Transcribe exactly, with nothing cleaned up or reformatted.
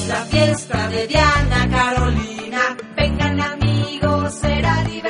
la fiesta de Diana Carolina. Vengan amigos, será divertido.